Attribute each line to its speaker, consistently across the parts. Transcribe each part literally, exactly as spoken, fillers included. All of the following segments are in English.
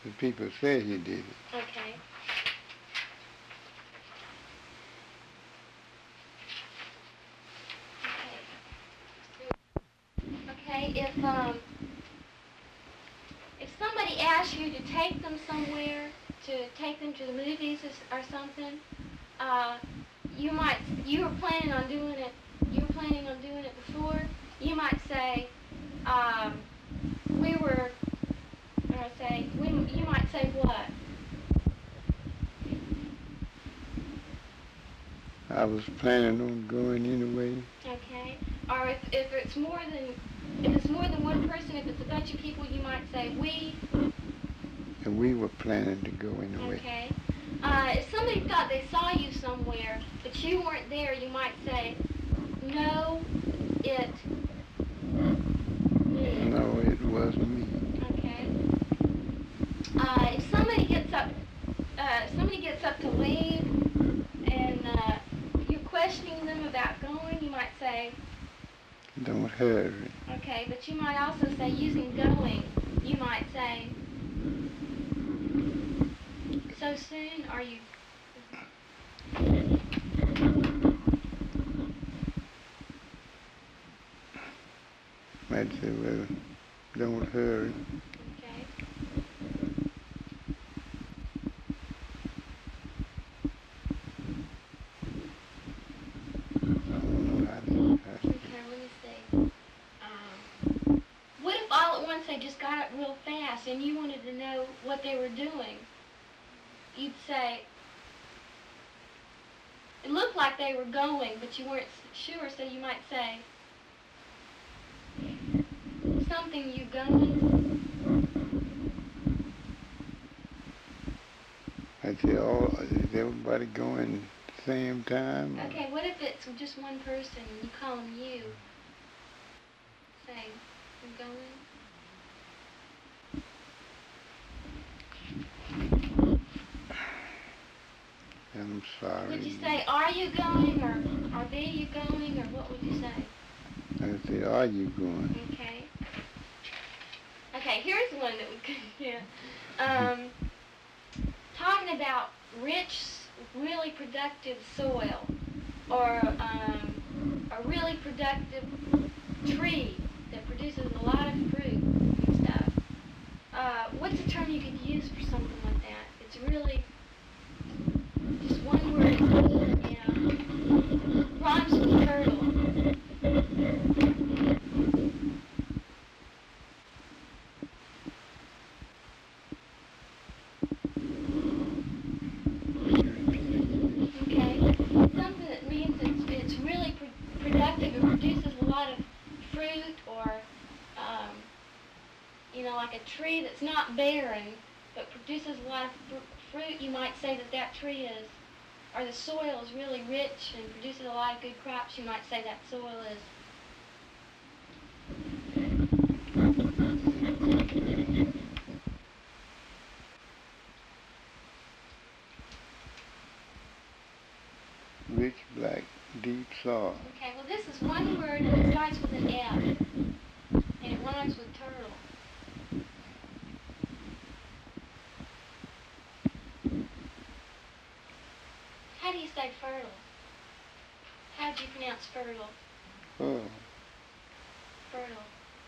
Speaker 1: The people said he did it.
Speaker 2: Okay. Okay. Okay, if um if somebody asked you to take them somewhere, to take them to the movies or, or something, uh, you might you were planning on doing it. You were planning on doing it before. You might say, um, we were. Or say we. You might say what?
Speaker 1: I was planning on going anyway.
Speaker 2: Okay. Or if, if it's more than if it's more than one person, if it's a bunch of people, you might say we.
Speaker 1: And we were planning to go anyway.
Speaker 2: Okay. Uh, if somebody thought they saw you somewhere, but you weren't there, you might say, no, it. Me.
Speaker 1: No, it wasn't me.
Speaker 2: Okay. Uh, if somebody gets up, uh, if somebody gets up to leave, and uh, you're questioning them about going, you might say.
Speaker 1: Don't hurry.
Speaker 2: Okay, but you might also say using going. You might say. So soon, are you?
Speaker 1: Might say, well, don't hurry.
Speaker 2: Okay.
Speaker 1: I don't know how to, how to
Speaker 2: Okay, let me see. Um, what if all at once they just got up real fast and you wanted to know what they were doing? You'd say, it looked like they were going, but you weren't sure, so you might say, something, you going?
Speaker 1: I'd say, oh, is everybody going at the same time?
Speaker 2: Okay, what if it's just one person and you call them you? Say, you going?
Speaker 1: I'm sorry.
Speaker 2: Would you say, are you going, or are they you going, or what would you say?
Speaker 1: I'd say, are you going?
Speaker 2: Okay. Okay, here's one that we could hear. Um, talking about rich, really productive soil, or um, a really productive tree that produces a lot of fruit and stuff. Uh, what's a term you could use for something like that? It's really just one word. Yeah. Rhymes with turtle. Okay. Something that means it's it's really pr- productive. It produces a lot of fruit, or um, you know, like a tree that's not barren but produces a lot of fr- fruit. You might say that that tree is, or the soil is really rich and produces a lot of good crops. You might say that soil is.
Speaker 1: Rich, black, deep soil.
Speaker 2: Okay, well this is one word and it starts with an F, and it rhymes with turtle. How do you say fertile? How do you pronounce fertile?
Speaker 1: Oh,
Speaker 2: Fertile.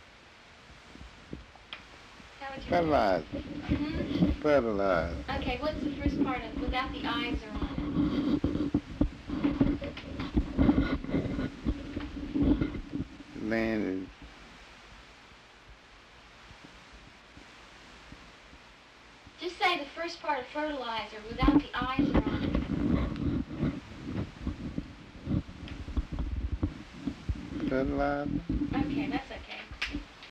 Speaker 2: How would you
Speaker 1: fertilizer.
Speaker 2: Mm-hmm.
Speaker 1: Fertilizer.
Speaker 2: Okay, what's the first part of without the I's are on
Speaker 1: Land is
Speaker 2: it? Just say the first part of fertilizer without the I's are on
Speaker 1: fertilizer.
Speaker 2: it. Okay, that's okay.